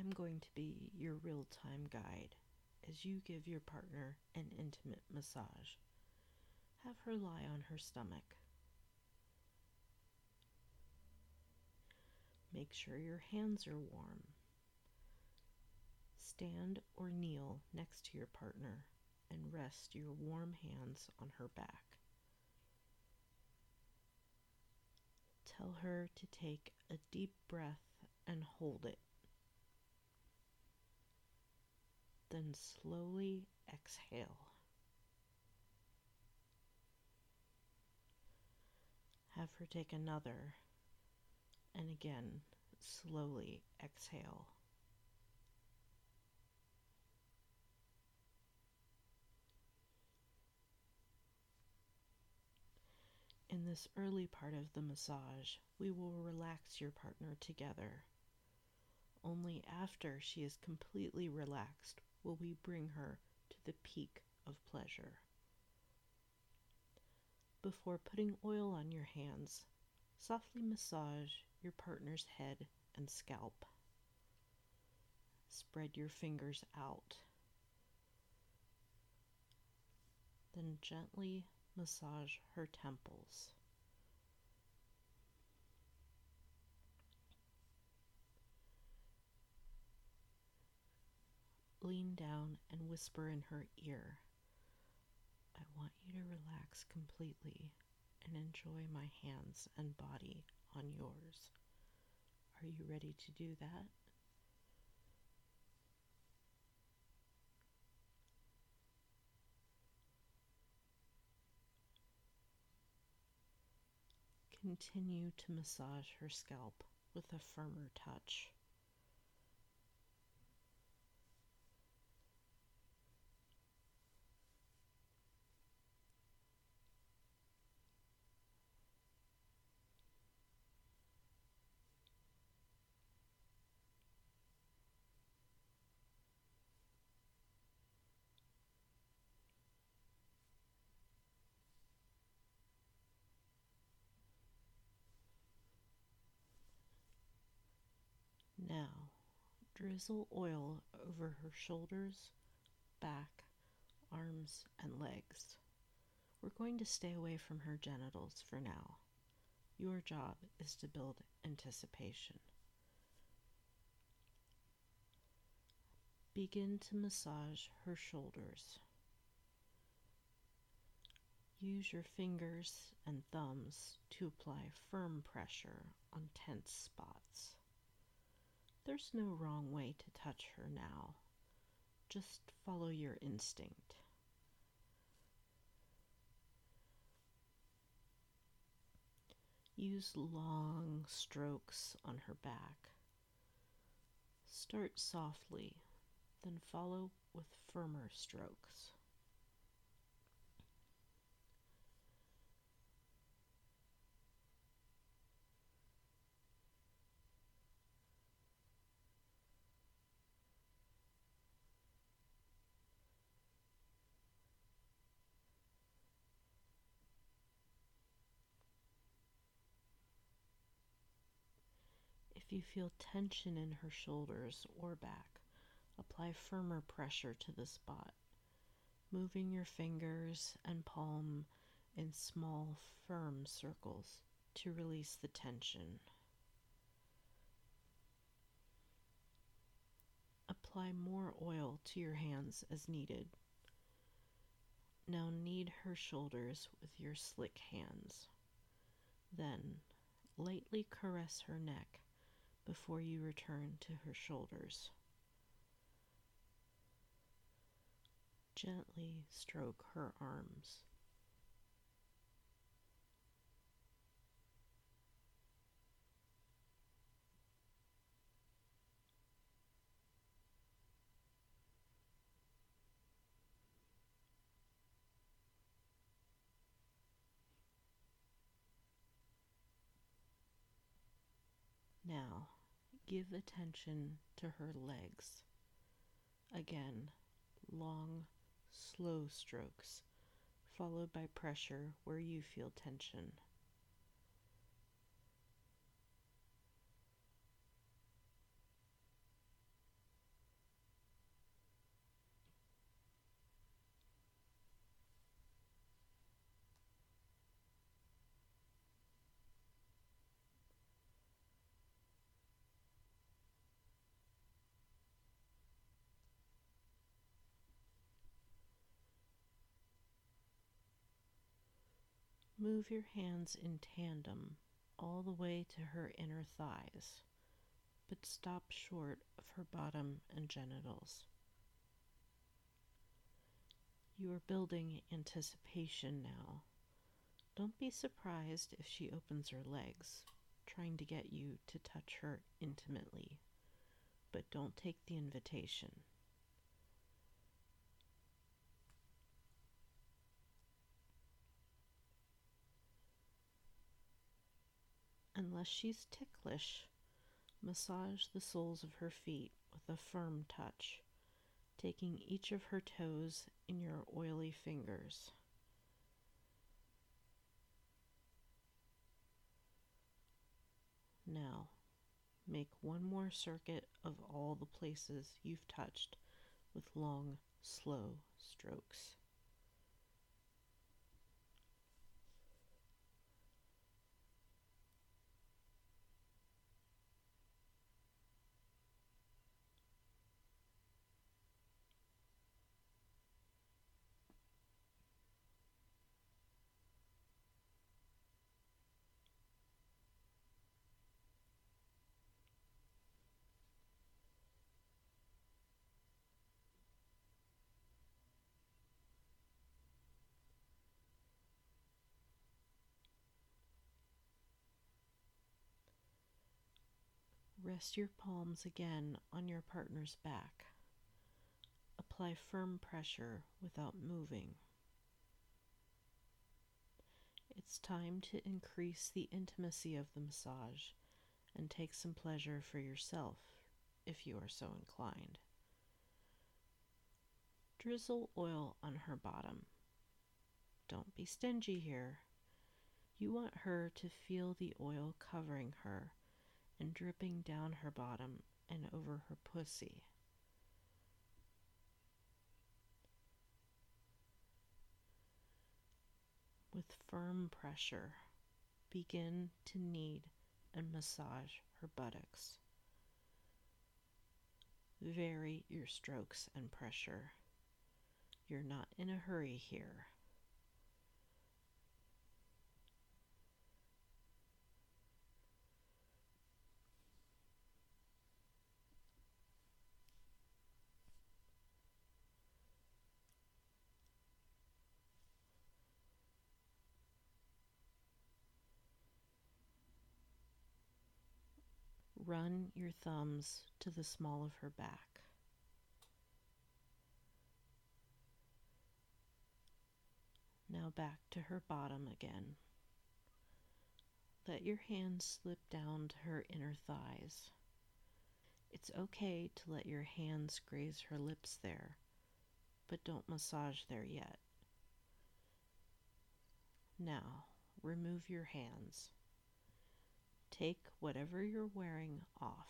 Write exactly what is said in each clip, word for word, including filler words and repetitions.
I'm going to be your real-time guide as you give your partner an intimate massage. Have her lie on her stomach. Make sure your hands are warm. Stand or kneel next to your partner and rest your warm hands on her back. Tell her to take a deep breath and hold it. Then slowly exhale. Have her take another, and again, slowly exhale. In this early part of the massage, we will relax your partner together. Only after she is completely relaxed will we bring her to the peak of pleasure. Before putting oil on your hands, softly massage your partner's head and scalp. Spread your fingers out. Then gently massage her temples. Lean down and whisper in her ear, "I want you to relax completely and enjoy my hands and body on yours. Are you ready to do that?" Continue to massage her scalp with a firmer touch. Now, drizzle oil over her shoulders, back, arms, and legs. We're going to stay away from her genitals for now. Your job is to build anticipation. Begin to massage her shoulders. Use your fingers and thumbs to apply firm pressure on tense spots. There's no wrong way to touch her now. Just follow your instinct. Use long strokes on her back. Start softly, then follow with firmer strokes. If you feel tension in her shoulders or back, apply firmer pressure to the spot, moving your fingers and palm in small, firm circles to release the tension. Apply more oil to your hands as needed. Now knead her shoulders with your slick hands. Then lightly caress her neck before you return to her shoulders. Gently stroke her arms. Now, give attention to her legs. Again, long, slow strokes, followed by pressure where you feel tension. Move your hands in tandem all the way to her inner thighs, but stop short of her bottom and genitals. You are building anticipation now. Don't be surprised if she opens her legs, trying to get you to touch her intimately, but don't take the invitation. Unless she's ticklish, massage the soles of her feet with a firm touch, taking each of her toes in your oily fingers. Now, make one more circuit of all the places you've touched with long, slow strokes. Rest your palms again on your partner's back. Apply firm pressure without moving. It's time to increase the intimacy of the massage and take some pleasure for yourself, if you are so inclined. Drizzle oil on her bottom. Don't be stingy here. You want her to feel the oil covering her and dripping down her bottom and over her pussy. With firm pressure, begin to knead and massage her buttocks. Vary your strokes and pressure. You're not in a hurry here. Run your thumbs to the small of her back. Now back to her bottom again. Let your hands slip down to her inner thighs. It's okay to let your hands graze her lips there, but don't massage there yet. Now, remove your hands. Take whatever you're wearing off.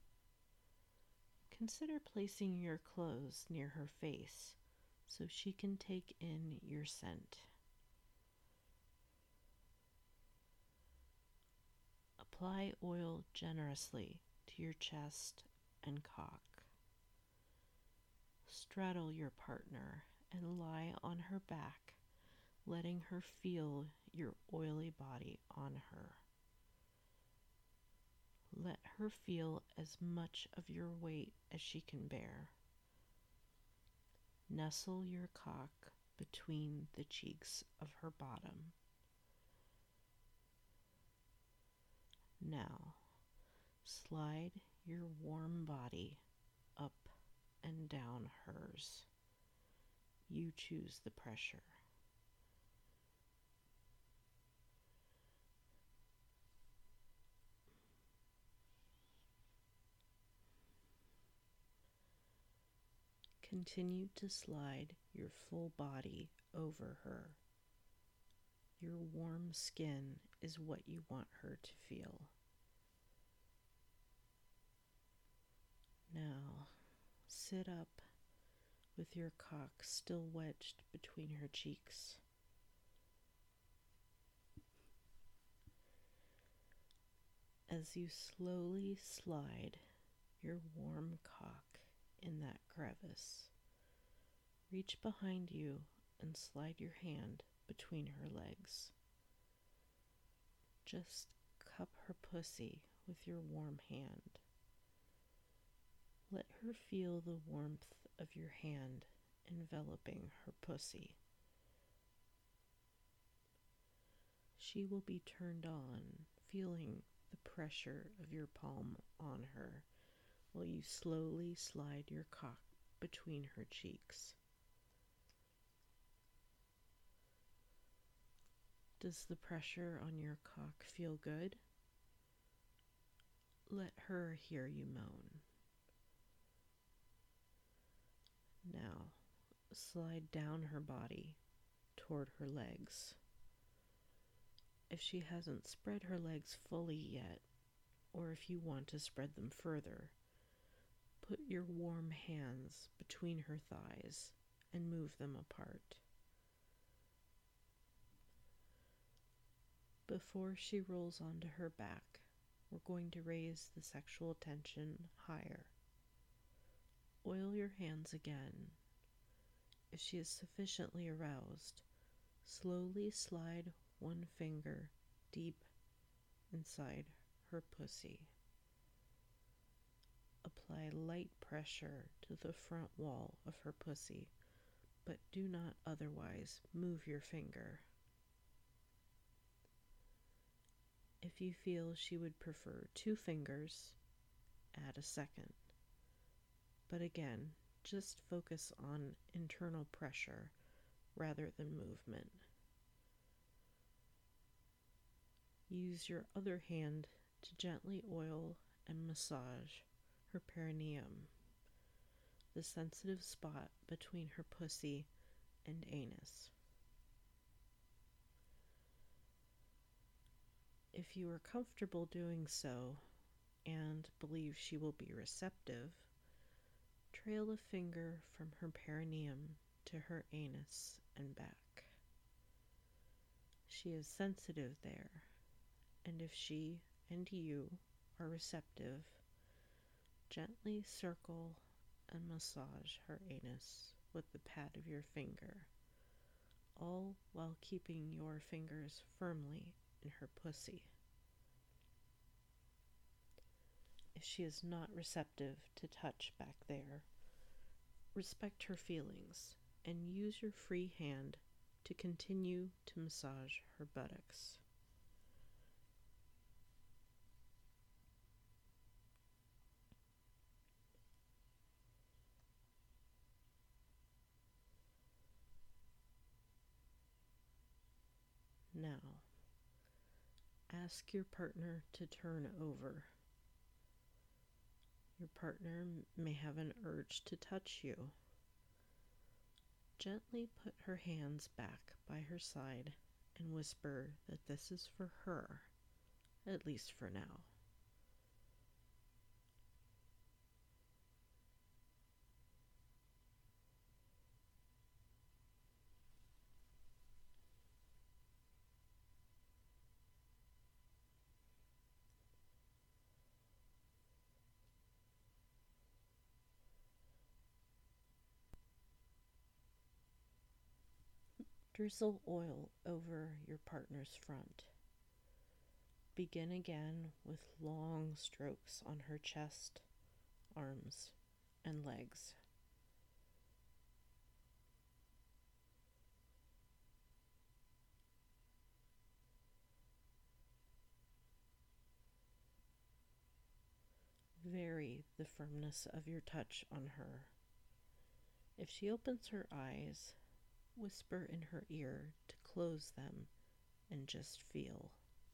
Consider placing your clothes near her face so she can take in your scent. Apply oil generously to your chest and cock. Straddle your partner and lie on her back, letting her feel your oily body on her. Let her feel as much of your weight as she can bear. Nestle your cock between the cheeks of her bottom. Now, slide your warm body up and down hers. You choose the pressure. Continue to slide your full body over her. Your warm skin is what you want her to feel. Now, sit up with your cock still wedged between her cheeks. As you slowly slide your warm cock in that crevice, reach behind you and slide your hand between her legs. Just cup her pussy with your warm hand. Let her feel the warmth of your hand enveloping her pussy. She will be turned on, feeling the pressure of your palm on her while you slowly slide your cock between her cheeks. Does the pressure on your cock feel good? Let her hear you moan. Now, slide down her body toward her legs. If she hasn't spread her legs fully yet, or if you want to spread them further, put your warm hands between her thighs and move them apart. Before she rolls onto her back, we're going to raise the sexual tension higher. Oil your hands again. If she is sufficiently aroused, slowly slide one finger deep inside her pussy. Apply light pressure to the front wall of her pussy, but do not otherwise move your finger. If you feel she would prefer two fingers, add a second. But again, just focus on internal pressure rather than movement. Use your other hand to gently oil and massage her perineum, the sensitive spot between her pussy and anus. If you are comfortable doing so and believe she will be receptive, trail a finger from her perineum to her anus and back. She is sensitive there, and if she and you are receptive, gently circle and massage her anus with the pad of your finger, all while keeping your fingers firmly in her pussy. If she is not receptive to touch back there, respect her feelings and use your free hand to continue to massage her buttocks. Now, ask your partner to turn over. Your partner may have an urge to touch you. Gently put her hands back by her side and whisper that this is for her, at least for now. Drizzle oil over your partner's front. Begin again with long strokes on her chest, arms, and legs. Vary the firmness of your touch on her. If she opens her eyes, whisper in her ear to close them and just feel.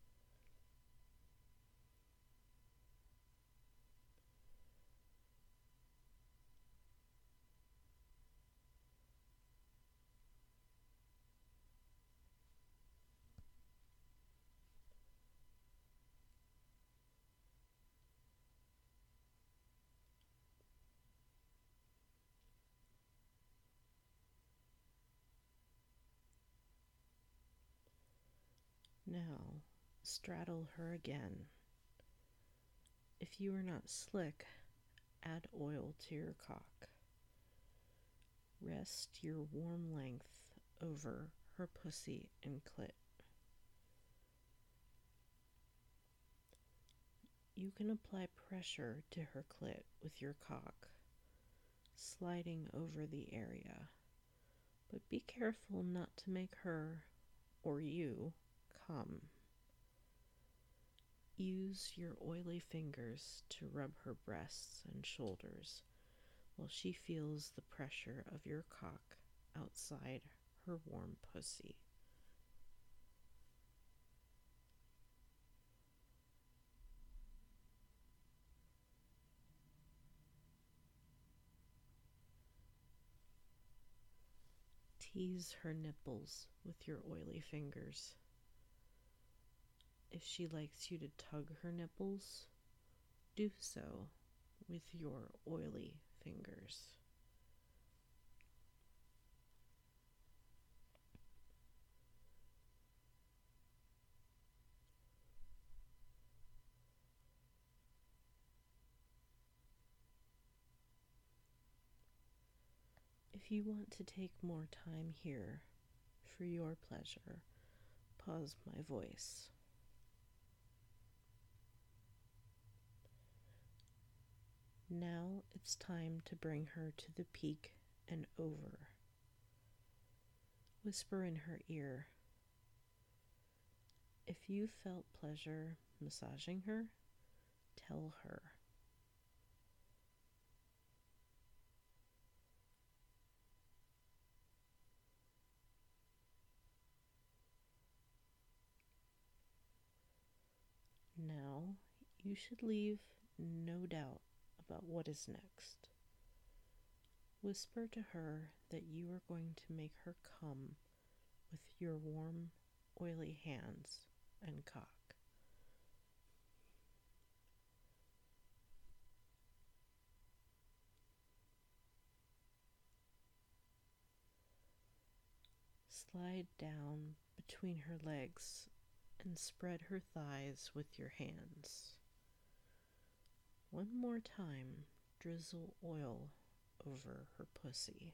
Now, straddle her again. If you are not slick, add oil to your cock. Rest your warm length over her pussy and clit. You can apply pressure to her clit with your cock, sliding over the area, but be careful not to make her, or you, come. Use your oily fingers to rub her breasts and shoulders while she feels the pressure of your cock outside her warm pussy. Tease her nipples with your oily fingers. If she likes you to tug her nipples, do so with your oily fingers. If you want to take more time here for your pleasure, pause my voice. Now it's time to bring her to the peak and over. Whisper in her ear. If you felt pleasure massaging her, tell her. Now you should leave no doubt about what is next. Whisper to her that you are going to make her come with your warm, oily hands and cock. Slide down between her legs and spread her thighs with your hands. One more time, drizzle oil over her pussy.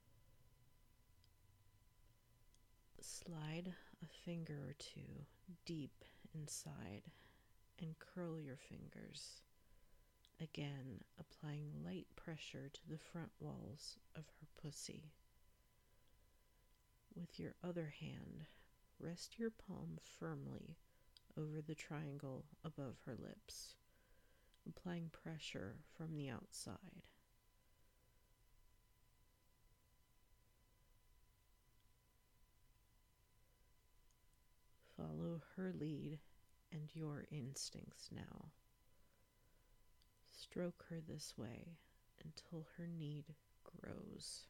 Slide a finger or two deep inside and curl your fingers, again applying light pressure to the front walls of her pussy. With your other hand, rest your palm firmly over the triangle above her lips, applying pressure from the outside. Follow her lead and your instincts now. Stroke her this way until her need grows.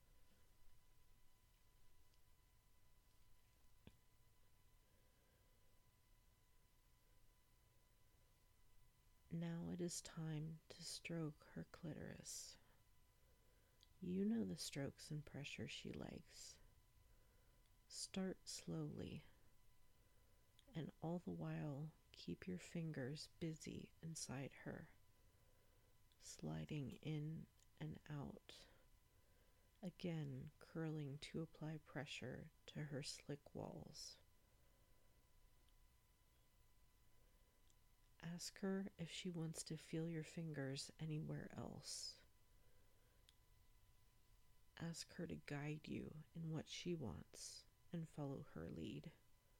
Now it is time to stroke her clitoris. You know the strokes and pressure she likes. Start slowly, and all the while keep your fingers busy inside her, sliding in and out, again curling to apply pressure to her slick walls. Ask her if she wants to feel your fingers anywhere else. Ask her to guide you in what she wants and follow her lead.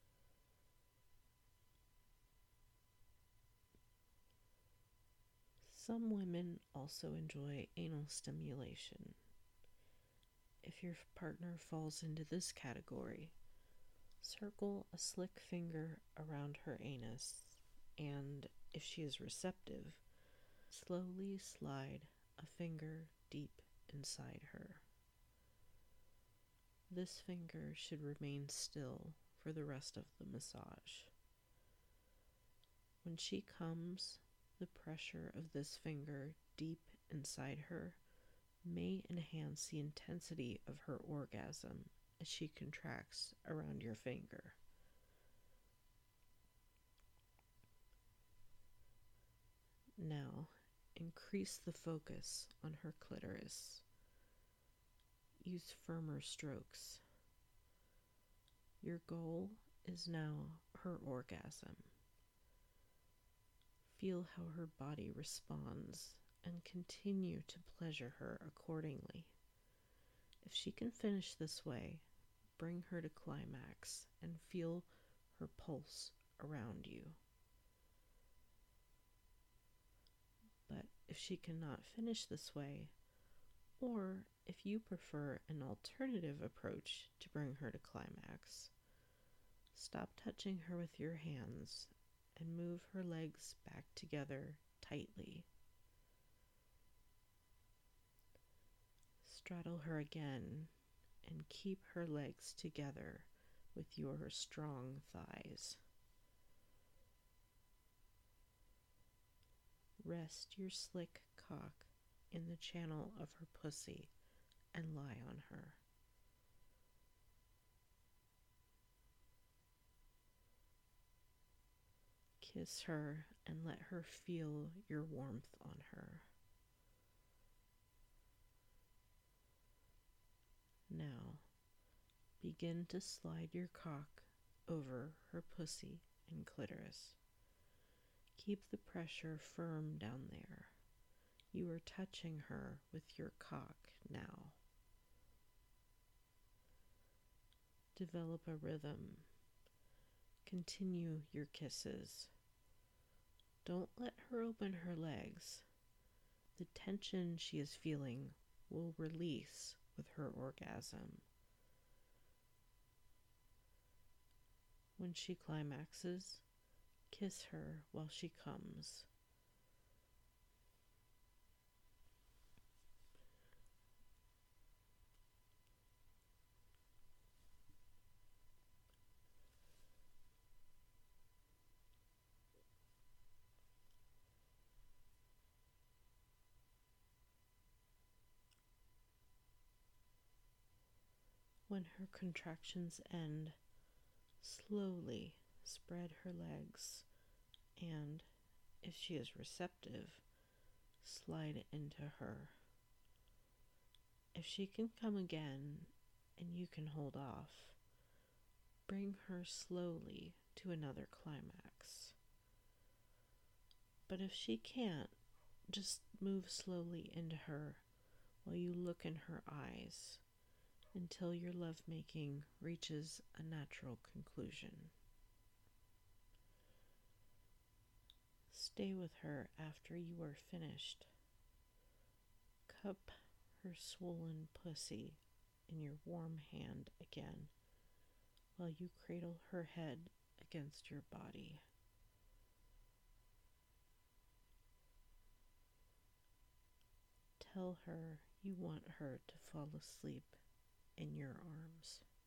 Some women also enjoy anal stimulation. If your partner falls into this category, circle a slick finger around her anus, and if she is receptive, slowly slide a finger deep inside her. This finger should remain still for the rest of the massage. When she comes, the pressure of this finger deep inside her may enhance the intensity of her orgasm as she contracts around your finger. Now, increase the focus on her clitoris. Use firmer strokes. Your goal is now her orgasm. Feel how her body responds and continue to pleasure her accordingly. If she can finish this way, bring her to climax and feel her pulse around you. But if she cannot finish this way, or if you prefer an alternative approach to bring her to climax, stop touching her with your hands and move her legs back together tightly. Straddle her again and keep her legs together with your strong thighs. Rest your slick cock in the channel of her pussy and lie on her. Kiss her and let her feel your warmth on her. Now, begin to slide your cock over her pussy and clitoris. Keep the pressure firm down there. You are touching her with your cock now. Develop a rhythm. Continue your kisses. Don't let her open her legs. The tension she is feeling will release with her orgasm. When she climaxes, kiss her while she comes. When her contractions end, slowly spread her legs and, if she is receptive, slide into her. If she can come again and you can hold off, bring her slowly to another climax. But if she can't, just move slowly into her while you look in her eyes until your lovemaking reaches a natural conclusion. Stay with her after you are finished. Cup her swollen pussy in your warm hand again while you cradle her head against your body. Tell her you want her to fall asleep in your arms.